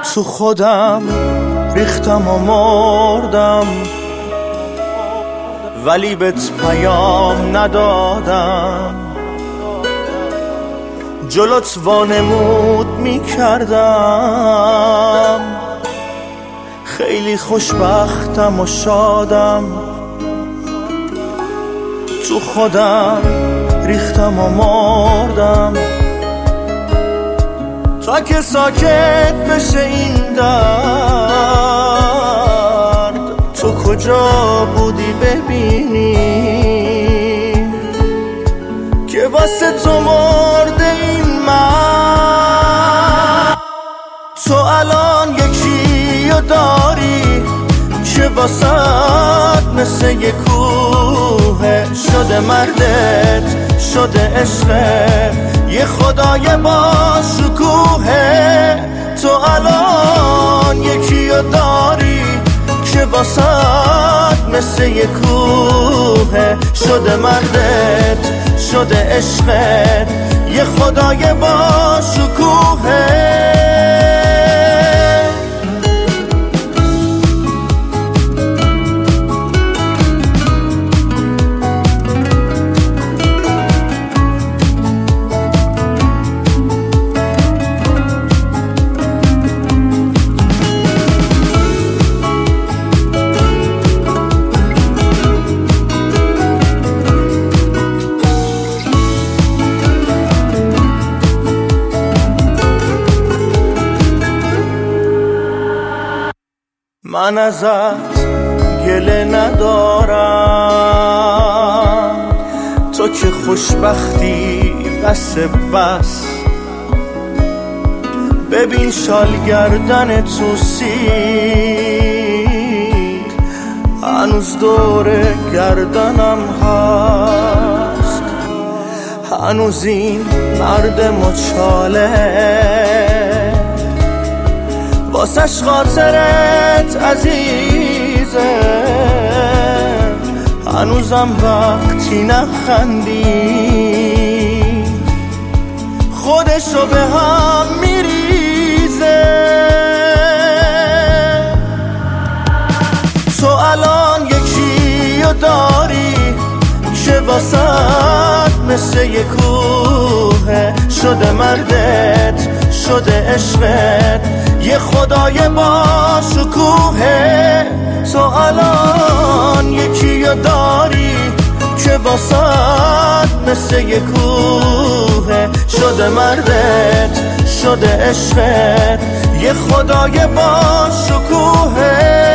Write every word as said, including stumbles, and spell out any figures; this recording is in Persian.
تو خودم ریختم و مردم، ولی بهت پیام ندادم. جلوت وانمود میکردم، خیلی خوشبختم و شادم. تو خودم ریختم و مردم تا که ساکت بشه این درد. تو کجا بودی ببینی که واسه تو مرده این من؟ تو الان یکی رو داری که واسه مثل یه کوه شده مردت، شده عشقه یه خدای با شکوه. تو الان یکی رو داری که واسه مثل یه کوه شده مردت، شده عشقت یه خدای با شکوه. من ازت گله ندارم، تو که خوشبختی بس بس. ببین شال گردن تو سیر هنوز دور گردنم هست. هنوز این مرد مچاله واسش خاطرت عزیزه. هنوزم وقتی نخندی خودشو به هم میریزه. تو الان یکی رو داری که واسه مثل یه کوه شده مردت، شده عشقت یه خدای با شکوه. تو الان یکی رو داری که واسه مثل یه کوه شده مردت، شده عشقت یه خدای با شکوه.